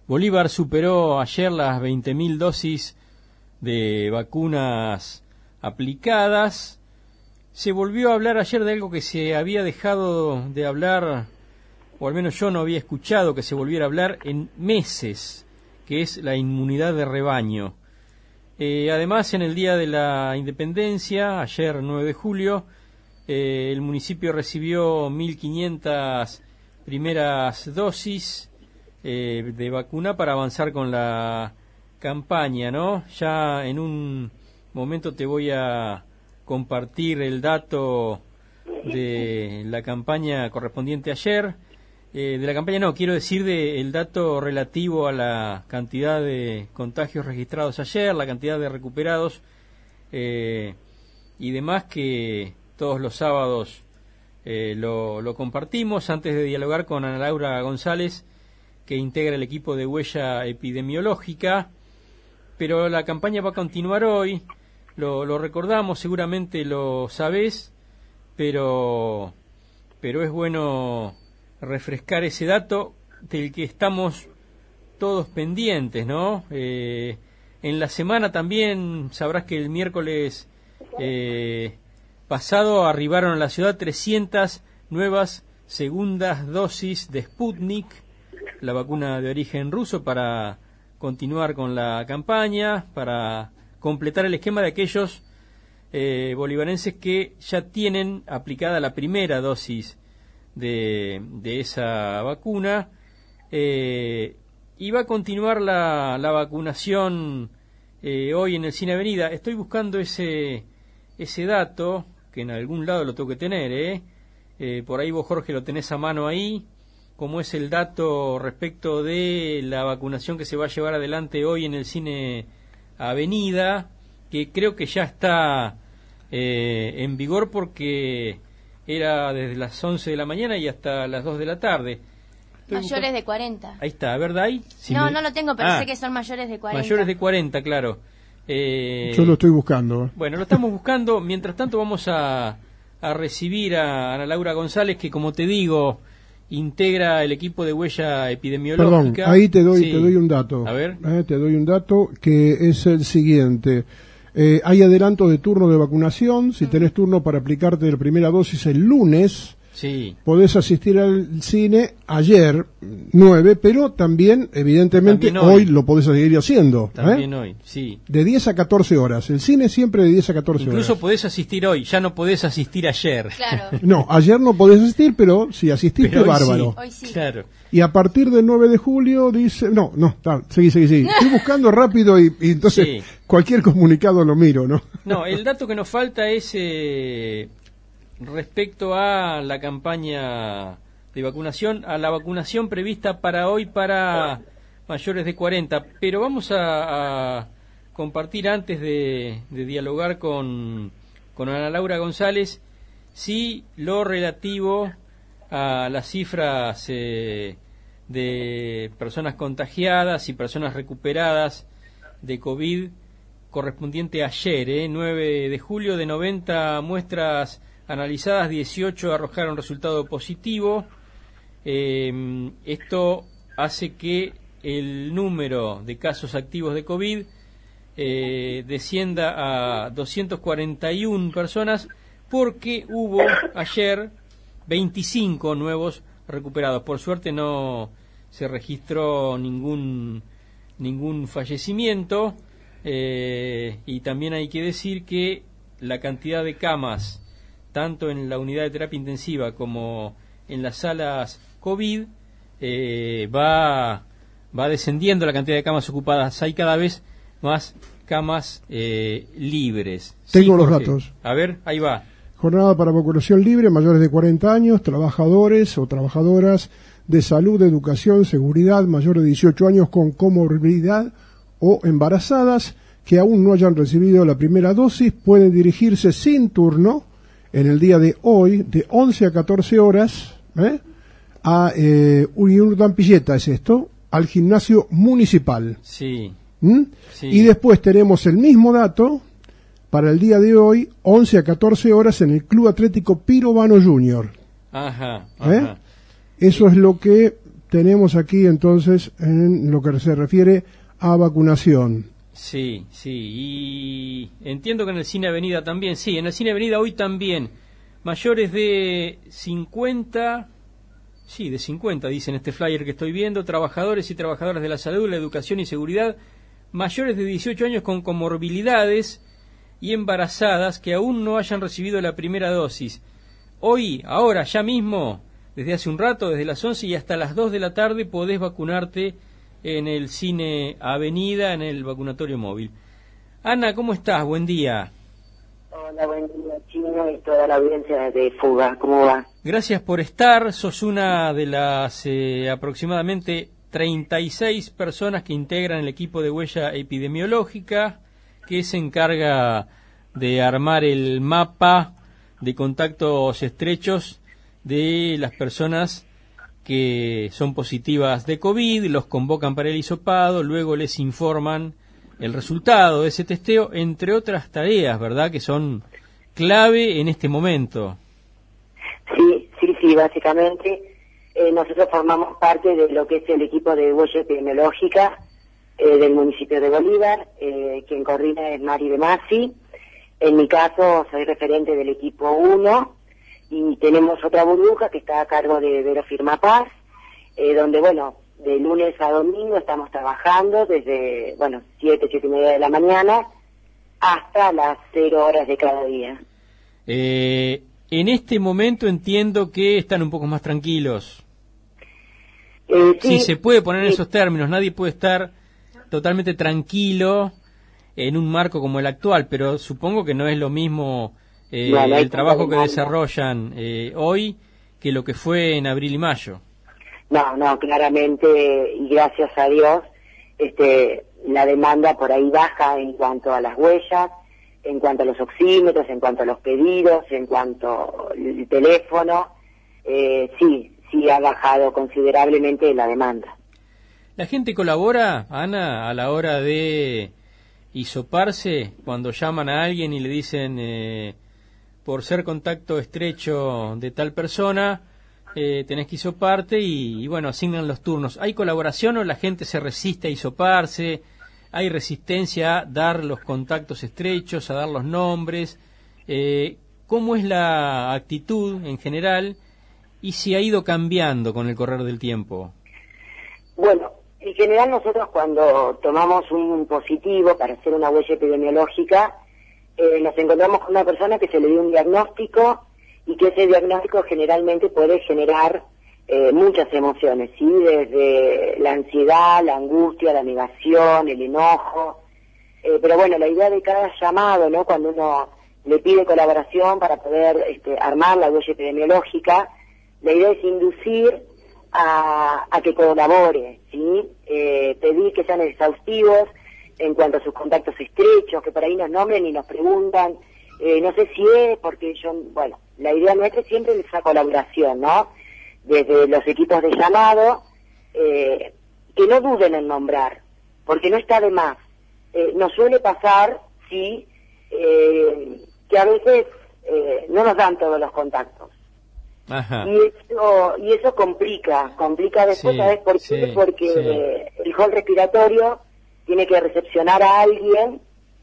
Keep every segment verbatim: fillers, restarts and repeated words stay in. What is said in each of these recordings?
Bolívar superó ayer las veinte mil dosis de vacunas aplicadas. Se volvió a hablar ayer de algo que se había dejado de hablar, o al menos yo no había escuchado que se volviera a hablar en meses, que es la inmunidad de rebaño. Eh, además, en el Día de la Independencia, ayer nueve de julio, eh, el municipio recibió mil quinientas primeras dosis eh, de vacuna para avanzar con la campaña, ¿no? Ya en un momento te voy a compartir el dato de la campaña correspondiente ayer. Eh, de la campaña no, quiero decir de el dato relativo a la cantidad de contagios registrados ayer, la cantidad de recuperados eh, y demás, que todos los sábados eh, lo, lo compartimos antes de dialogar con Ana Laura González, que integra el equipo de huella epidemiológica. Pero la campaña va a continuar hoy, lo, lo recordamos, seguramente lo sabés, pero, pero es bueno refrescar ese dato del que estamos todos pendientes, ¿no? Eh, en la semana también sabrás que el miércoles eh, pasado arribaron a la ciudad trescientas nuevas segundas dosis de Sputnik, la vacuna de origen ruso, para continuar con la campaña, para completar el esquema de aquellos eh, bolivarenses que ya tienen aplicada la primera dosis de, de esa vacuna. Eh, y va a continuar la, la vacunación eh, hoy en el Cine Avenida. Estoy buscando ese, ese dato, que en algún lado lo tengo que tener, ¿eh? Eh, por ahí vos, Jorge, lo tenés a mano ahí, como es el dato respecto de la vacunación que se va a llevar adelante hoy en el Cine Avenida, que creo que ya está eh, en vigor, porque era desde las once de la mañana y hasta las dos de la tarde. Estoy mayores buscando... de cuarenta. Ahí está, ¿verdad? Ahí. Si no, me... no lo tengo, pero ah, sé que son mayores de cuarenta. Mayores de cuarenta, claro. Eh... Yo lo estoy buscando. Bueno, lo estamos buscando. Mientras tanto vamos a, a recibir a Ana Laura González, que, como te digo, integra el equipo de huella epidemiológica. Perdón, ahí te doy, sí. te doy un dato. A ver. Eh, te doy un dato que es el siguiente. Eh, hay adelanto de turno de vacunación. Si tenés turno para aplicarte la primera dosis el lunes, sí, podés asistir al cine ayer, nueve, pero también, evidentemente, también hoy. hoy lo podés seguir haciendo. También ¿eh? hoy, sí. De diez a catorce horas. El cine siempre de diez a catorce horas. Incluso podés asistir hoy, ya no podés asistir ayer. Claro. No, ayer no podés asistir, pero si asististe, Pero hoy bárbaro. sí. Hoy sí. Claro. Y a partir del nueve de julio dice... No, no, tá, seguí, seguí, seguí. Estoy buscando rápido y, y entonces Sí. cualquier comunicado lo miro, ¿no? No, el dato que nos falta es eh, respecto a la campaña de vacunación, a la vacunación prevista para hoy para mayores de cuarenta. Pero vamos a, a compartir, antes de, de dialogar con, con Ana Laura González, sí, lo relativo a las cifras eh, de personas contagiadas y personas recuperadas de COVID correspondiente a ayer, eh, nueve de julio. De noventa muestras analizadas, dieciocho arrojaron resultado positivo. Eh, esto hace que el número de casos activos de COVID eh, descienda a doscientas cuarenta y una personas, porque hubo ayer veinticinco nuevos recuperados. Por suerte no se registró ningún ningún fallecimiento, eh, y también hay que decir que la cantidad de camas, tanto en la unidad de terapia intensiva como en las salas COVID, eh, va va descendiendo la cantidad de camas ocupadas. Hay cada vez más camas eh, libres. Tengo Sí, los Jorge. datos. A ver, ahí va. Jornada para vacunación libre, mayores de cuarenta años, trabajadores o trabajadoras de salud, educación, seguridad, mayores de dieciocho años con comorbilidad o embarazadas que aún no hayan recibido la primera dosis, pueden dirigirse sin turno en el día de hoy, de once a catorce horas, ¿eh? a eh, Urdapilleta, es esto, al gimnasio municipal. Sí, ¿Mm? sí. Y después tenemos el mismo dato para el día de hoy, once a catorce horas, en el Club Atlético Pirovano Junior. Ajá, ¿Eh? ajá. Eso es lo que tenemos aquí entonces en lo que se refiere a vacunación. Sí, sí, y entiendo que en el Cine Avenida también, sí, en el Cine Avenida hoy también, mayores de cincuenta, sí, de cincuenta, dicen este flyer que estoy viendo, trabajadores y trabajadoras de la salud, la educación y seguridad, mayores de dieciocho años con comorbilidades y embarazadas que aún no hayan recibido la primera dosis. Hoy, ahora, ya mismo, desde hace un rato, desde las once y hasta las dos de la tarde, podés vacunarte en el Cine Avenida, en el vacunatorio móvil. Ana, ¿cómo estás? Buen día. Hola, buen día, Chino, y toda la audiencia de Fuga. ¿Cómo va? Gracias por estar. Sos una de las eh, aproximadamente treinta y seis personas que integran el equipo de huella epidemiológica, que se encarga de armar el mapa de contactos estrechos de las personas que son positivas de COVID, los convocan para el hisopado, luego les informan el resultado de ese testeo, entre otras tareas, ¿verdad?, que son clave en este momento. Sí, sí, sí, básicamente eh, nosotros formamos parte de lo que es el equipo de huella epidemiológica eh, del municipio de Bolívar, eh, quien coordina es Mari de Masi. En mi caso soy referente del equipo uno, y tenemos otra burbuja que está a cargo de Vero Firma Paz, eh, donde, bueno, de lunes a domingo estamos trabajando desde, bueno, siete, siete y media de la mañana hasta las cero horas de cada día. Eh, en este momento entiendo que están un poco más tranquilos. Eh, sí, si se puede poner en sí. esos términos, nadie puede estar totalmente tranquilo en un marco como el actual, pero supongo que no es lo mismo eh, no, no el trabajo que demanda. desarrollan eh, hoy que lo que fue en abril y mayo. No, no, claramente, y gracias a Dios, este, la demanda por ahí baja en cuanto a las huellas, en cuanto a los oxímetros, en cuanto a los pedidos, en cuanto al teléfono, eh, sí, sí ha bajado considerablemente la demanda. ¿La gente colabora, Ana, a la hora de hisoparse cuando llaman a alguien y le dicen, eh, por ser contacto estrecho de tal persona, eh, tenés que hisoparte y, y, bueno, asignan los turnos? ¿Hay colaboración o la gente se resiste a hisoparse? ¿Hay resistencia a dar los contactos estrechos, a dar los nombres? Eh, ¿Cómo es la actitud en general y si ha ido cambiando con el correr del tiempo? Bueno, en general nosotros cuando tomamos un positivo para hacer una huella epidemiológica, eh, nos encontramos con una persona que se le dio un diagnóstico y que ese diagnóstico generalmente puede generar eh, muchas emociones, ¿sí? Desde la ansiedad, la angustia, la negación, el enojo. Eh, pero bueno, la idea de cada llamado, ¿no?, cuando uno le pide colaboración para poder este, armar la huella epidemiológica, la idea es inducir a, a que colabore, ¿sí? Eh, pedir que sean exhaustivos en cuanto a sus contactos estrechos, que por ahí nos nombren y nos preguntan, eh, no sé si es, porque yo, bueno, la idea nuestra es siempre esa colaboración, ¿no? Desde los equipos de llamado, eh, que no duden en nombrar, porque no está de más. Eh, nos suele pasar, sí, eh, que a veces eh, no nos dan todos los contactos. Ajá. Y eso, y eso complica, complica después, Sí, ¿sabes por qué? sí, Porque sí. eh, el hall respiratorio tiene que recepcionar a alguien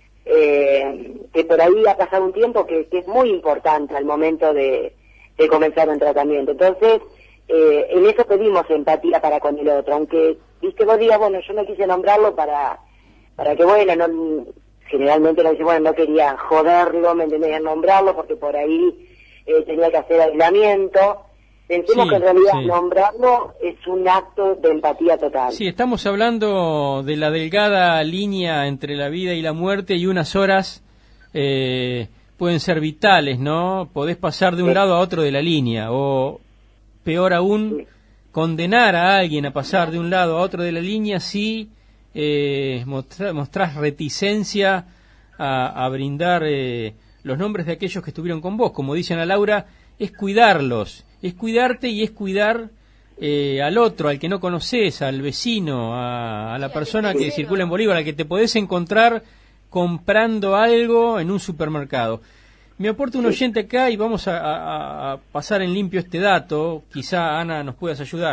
eh, que por ahí ha pasado un tiempo que, que es muy importante al momento de, de comenzar un tratamiento. Entonces, eh, en eso pedimos empatía para con el otro, aunque, viste, vos digas, bueno, yo no quise nombrarlo para, para que, bueno, no, generalmente no dice, bueno, no quería joderlo, me entendés, nombrarlo, porque por ahí eh, tenía que hacer aislamiento. Pensemos Sí, que en realidad sí. nombrarlo es un acto de empatía total. Sí, estamos hablando de la delgada línea entre la vida y la muerte, y unas horas eh, pueden ser vitales, ¿no? Podés pasar de un Sí. lado a otro de la línea, o peor aún, Sí. condenar a alguien a pasar de un lado a otro de la línea si eh, mostra, mostrás reticencia a, a brindar eh, los nombres de aquellos que estuvieron con vos. Como dice Ana Laura, es cuidarlos, es cuidarte y es cuidar eh, al otro, al que no conoces, al vecino, a, a la persona que circula en Bolívar, al que te podés encontrar comprando algo en un supermercado. Me aporta un oyente acá y vamos a, a, a pasar en limpio este dato, quizá Ana nos puedas ayudar.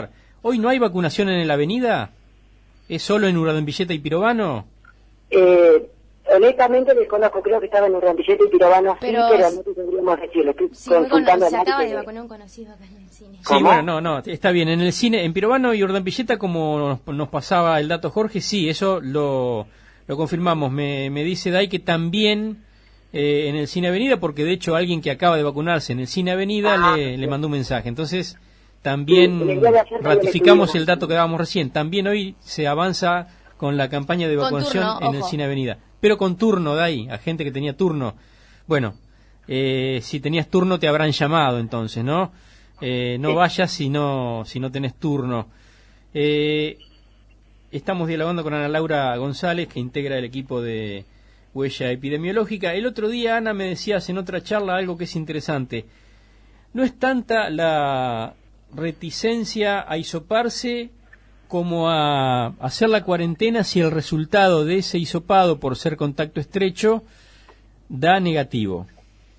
¿Hoy no hay vacunación en la avenida? ¿Es solo en Urdanvilleta y Pirobano? Eh, honestamente desconozco, creo que estaba en Urdanvilleta y Pirobano, pero, sí, pero no te tendríamos que decirlo. Estoy sí, consultando se a acaba nadie de que... vacunar un conocido acá en el cine. Sí, bueno, no, no, está bien. En el cine, en Pirobano y Urdanvilleta, como nos, nos pasaba el dato Jorge, sí, eso lo, lo confirmamos. Me, me dice Day que también eh, en el Cine Avenida, porque de hecho alguien que acaba de vacunarse en el Cine Avenida ah, le, sí. le mandó un mensaje. Entonces, también sí, ratificamos el dato que dábamos recién. También hoy se avanza con la campaña de Con vacunación turno, en el ojo. Cine Avenida. Pero con turno, Day, a gente que tenía turno. Bueno, eh, si tenías turno te habrán llamado entonces, ¿no? Eh, no sí. vayas si no, si no tenés turno. Eh, estamos dialogando con Ana Laura González, que integra el equipo de Huella Epidemiológica. El otro día, Ana, me decías en otra charla algo que es interesante. No es tanta la reticencia a hisoparse como a hacer la cuarentena si el resultado de ese hisopado por ser contacto estrecho da negativo.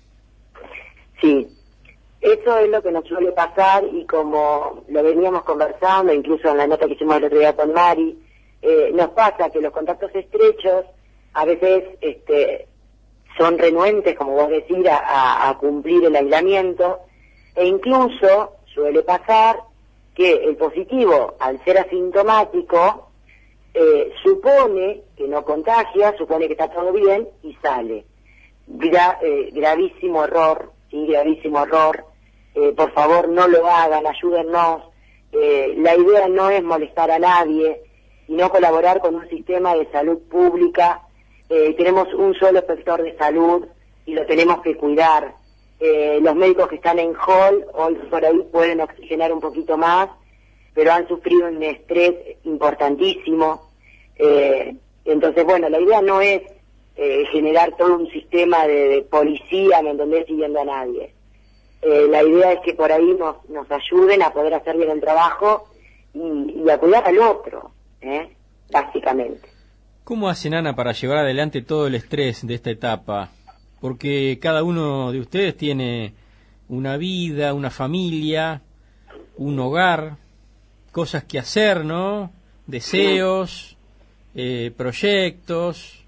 Sí, eso es lo que nos suele pasar y como lo veníamos conversando, incluso en la nota que hicimos el otro día con Mari, eh, nos pasa que los contactos estrechos a veces este, son renuentes, como vos decís, a, a cumplir el aislamiento, e incluso suele pasar que el positivo, al ser asintomático, eh, supone que no contagia, supone que está todo bien y sale. Gra, eh, gravísimo error, sí, gravísimo error. Eh, por favor, no lo hagan, ayúdennos. Eh, la idea no es molestar a nadie y no colaborar con un sistema de salud pública. Eh, tenemos un solo sector de salud y lo tenemos que cuidar. Eh, los médicos que están en hall hoy por ahí pueden oxigenar un poquito más, pero han sufrido un estrés importantísimo. Eh, entonces, bueno, la idea no es eh, generar todo un sistema de, de policía, ¿me entendés?, siguiendo a nadie. Eh, la idea es que por ahí nos, nos ayuden a poder hacer bien el trabajo y, y a cuidar al otro, ¿eh? Básicamente. ¿Cómo hacen, Ana, para llevar adelante todo el estrés de esta etapa? Porque cada uno de ustedes tiene una vida, una familia, un hogar, cosas que hacer, ¿no? Deseos, eh, proyectos.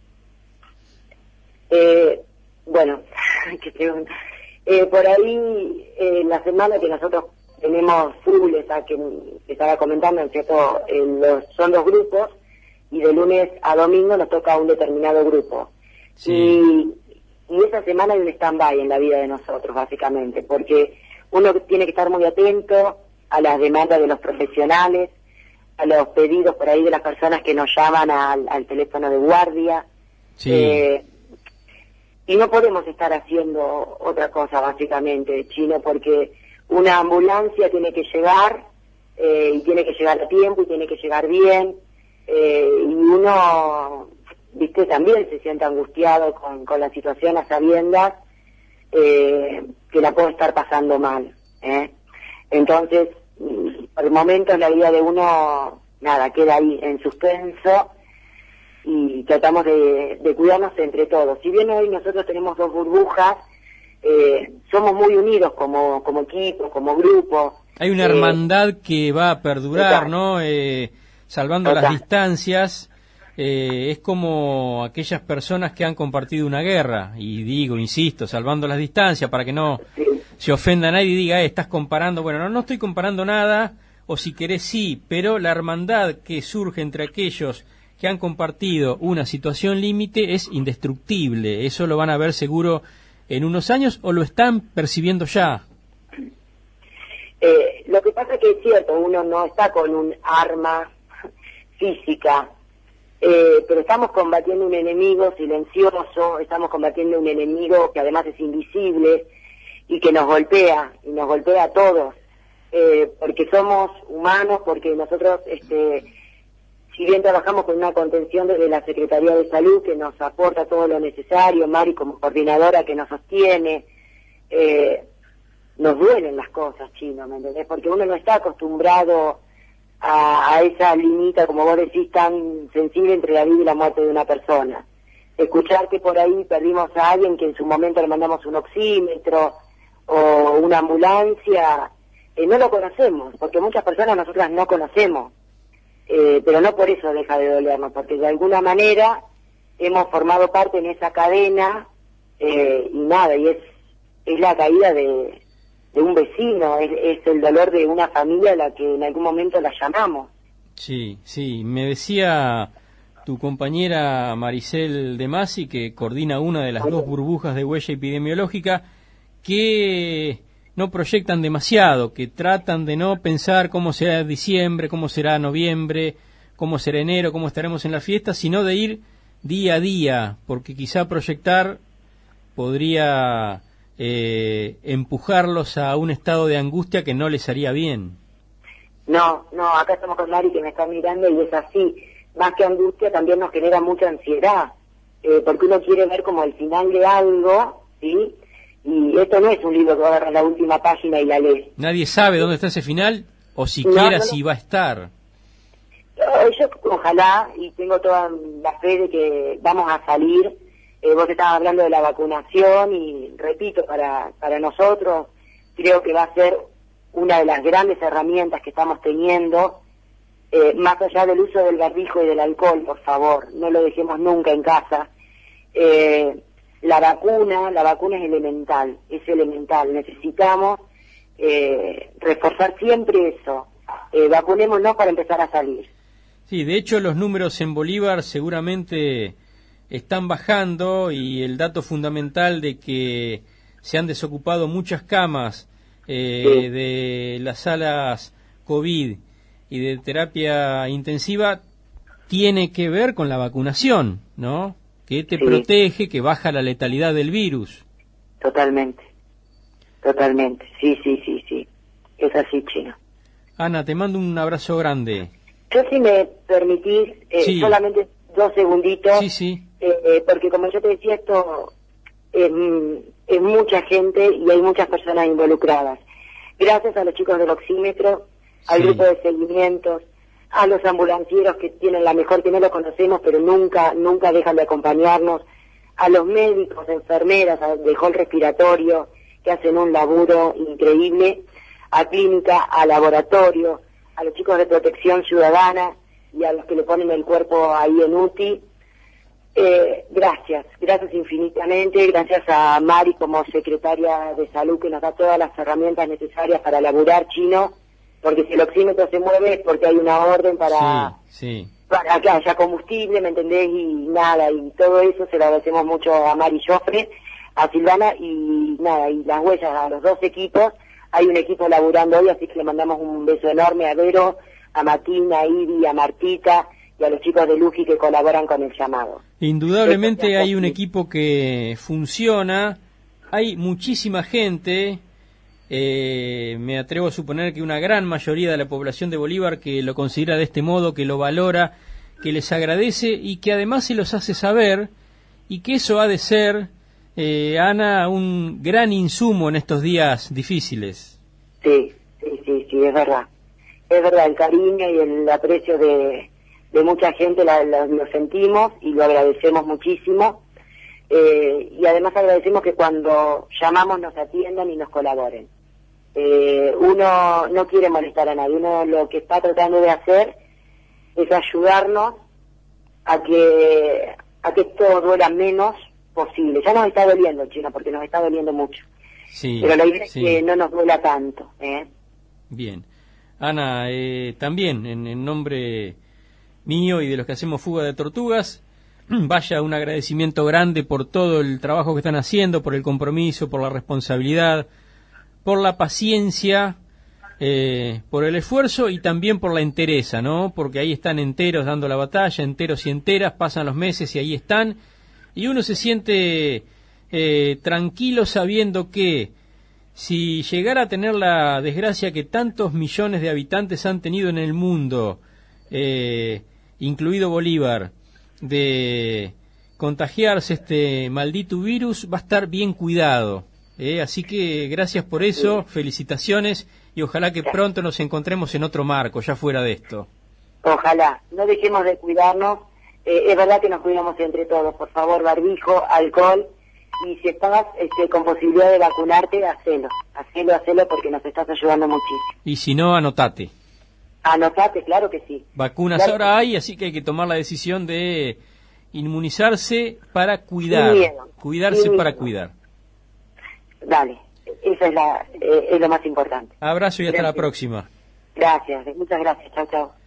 Eh, bueno, qué pregunta. Eh, por ahí, eh, la semana que nosotros tenemos full, esa que, que estaba comentando, ¿cierto? Eh, los, son dos grupos y de lunes a domingo nos toca un determinado grupo. Sí. Y, y esa semana hay un stand-by en la vida de nosotros, básicamente, porque uno tiene que estar muy atento a las demandas de los profesionales, a los pedidos por ahí de las personas que nos llaman al, al teléfono de guardia. Sí. Eh, y no podemos estar haciendo otra cosa, básicamente, Chino, porque una ambulancia tiene que llegar, eh, y tiene que llegar a tiempo, y tiene que llegar bien, eh, y uno, viste, también se siente angustiado con, con la situación a sabiendas eh, que la puede estar pasando mal, ¿eh? Entonces, por el momento la vida de uno, nada, queda ahí en suspenso, y tratamos de, de cuidarnos entre todos. Si bien hoy nosotros tenemos dos burbujas, eh, somos muy unidos como, como equipo, como grupo. Hay una eh, hermandad que va a perdurar, total. ¿no? Eh, salvando Total. las distancias. Eh, es como aquellas personas que han compartido una guerra, y digo, insisto, salvando las distancias para que no Sí. se ofenda a nadie y diga, eh, estás comparando. Bueno, no, no estoy comparando nada, o si querés sí, pero la hermandad que surge entre aquellos que han compartido una situación límite es indestructible. Eso lo van a ver seguro en unos años, o lo están percibiendo ya. Eh, lo que pasa es que es cierto, uno no está con un arma física, eh, pero estamos combatiendo un enemigo silencioso, estamos combatiendo un enemigo que además es invisible y que nos golpea, y nos golpea a todos, eh, porque somos humanos, porque nosotros, este, si bien trabajamos con una contención desde la Secretaría de Salud que nos aporta todo lo necesario, Mari como coordinadora que nos sostiene, eh, nos duelen las cosas, Chino, ¿me entendés? Porque uno no está acostumbrado a, a esa limita, como vos decís, tan sensible entre la vida y la muerte de una persona. Escuchar que por ahí perdimos a alguien que en su momento le mandamos un oxímetro o una ambulancia, eh, no lo conocemos, porque muchas personas nosotras no conocemos, eh, pero no por eso deja de dolernos, porque de alguna manera hemos formado parte en esa cadena, eh, y nada, y es, es la caída de, de un vecino, es, es el dolor de una familia a la que en algún momento la llamamos. Sí, sí, me decía tu compañera Maricel De Masi, que coordina una de las dos burbujas de huella epidemiológica, que no proyectan demasiado, que tratan de no pensar cómo será diciembre, cómo será noviembre, cómo será enero, cómo estaremos en la fiesta, sino de ir día a día, porque quizá proyectar podría eh, empujarlos a un estado de angustia que no les haría bien. No, no, acá estamos con Mari que me está mirando y es así. Más que angustia también nos genera mucha ansiedad, eh, porque uno quiere ver como el final de algo, ¿sí? Y esto no es un libro que va a agarrar la última página y la lee. Nadie sabe dónde está ese final, o siquiera no, no, no. si va a estar. Yo ojalá, y tengo toda la fe de que vamos a salir. Eh, vos estabas hablando de la vacunación y, repito, para, para nosotros creo que va a ser una de las grandes herramientas que estamos teniendo. Eh, más allá del uso del barbijo y del alcohol, por favor, no lo dejemos nunca en casa. Eh, la vacuna, la vacuna es elemental, es elemental. Necesitamos eh, reforzar siempre eso. Eh, vacunémonos para empezar a salir. Sí, de hecho los números en Bolívar seguramente están bajando y el dato fundamental de que se han desocupado muchas camas eh, sí. de las salas COVID y de terapia intensiva tiene que ver con la vacunación, ¿no? Que te sí. protege, que baja la letalidad del virus. Totalmente, totalmente, sí, sí, sí, sí, es así, Chino. Ana, te mando un abrazo grande. Yo, si me permitís, eh, sí. solamente dos segunditos, sí, sí. Eh, eh, porque como yo te decía, esto es, es mucha gente y hay muchas personas involucradas. Gracias a los chicos del oxímetro, al sí. grupo de seguimientos, a los ambulancieros que tienen la mejor, que no lo conocemos, pero nunca, nunca dejan de acompañarnos, a los médicos, enfermeras, de hall respiratorio, que hacen un laburo increíble, a clínica, a laboratorio, a los chicos de protección ciudadana y a los que le ponen el cuerpo ahí en U T I. Eh, gracias, gracias infinitamente, gracias a Mari como secretaria de salud que nos da todas las herramientas necesarias para laburar, Chino, porque si el oxímetro se mueve es porque hay una orden para, sí, sí. para que haya combustible, ¿me entendés? Y nada, y todo eso se lo agradecemos mucho a Mari Joffre, a Silvana y nada, y las huellas a los dos equipos. Hay un equipo laburando hoy, así que le mandamos un beso enorme a Vero, a Martina, a Ivy, a Martita y a los chicos de Luji que colaboran con el llamado. Indudablemente hay un equipo que funciona, hay muchísima gente, eh, me atrevo a suponer que una gran mayoría de la población de Bolívar que lo considera de este modo, que lo valora, que les agradece y que además se los hace saber, y que eso ha de ser, eh, Ana, un gran insumo en estos días difíciles. Sí, sí, sí, sí, es verdad. Es verdad, el cariño y el aprecio de, de mucha gente la, la, lo sentimos y lo agradecemos muchísimo. Eh, y además agradecemos que cuando llamamos nos atiendan y nos colaboren. Eh, uno no quiere molestar a nadie, uno lo que está tratando de hacer es ayudarnos a que, a que esto duela menos posible. Ya nos está doliendo, Chino, porque nos está doliendo mucho. Sí, pero la idea sí. es que no nos duela tanto. ¿eh? Bien. Ana, eh, también en, en nombre mío y de los que hacemos Fuga de Tortugas, vaya un agradecimiento grande por todo el trabajo que están haciendo, por el compromiso, por la responsabilidad, por la paciencia, eh, por el esfuerzo y también por la entereza, ¿no? Porque ahí están enteros dando la batalla, enteros y enteras, pasan los meses y ahí están, y uno se siente eh, tranquilo sabiendo que si llegara a tener la desgracia que tantos millones de habitantes han tenido en el mundo, eh, incluido Bolívar, de contagiarse este maldito virus, va a estar bien cuidado. Eh, así que gracias por eso, felicitaciones y ojalá que pronto nos encontremos en otro marco, ya fuera de esto. Ojalá, no dejemos de cuidarnos, eh, es verdad que nos cuidamos entre todos, por favor, barbijo, alcohol y si estás este, con posibilidad de vacunarte, hacelo, hacelo, hacelo porque nos estás ayudando muchísimo. Y si no, anotate. Anotate, claro que sí. Vacunas claro ahora que... hay, así que hay que tomar la decisión de inmunizarse para cuidar, Sin miedo, cuidarse sin para miedo. cuidar. Dale, eso es, la, eh, es lo más importante. Abrazo y hasta Gracias. la próxima. Gracias, muchas gracias, chao, chao.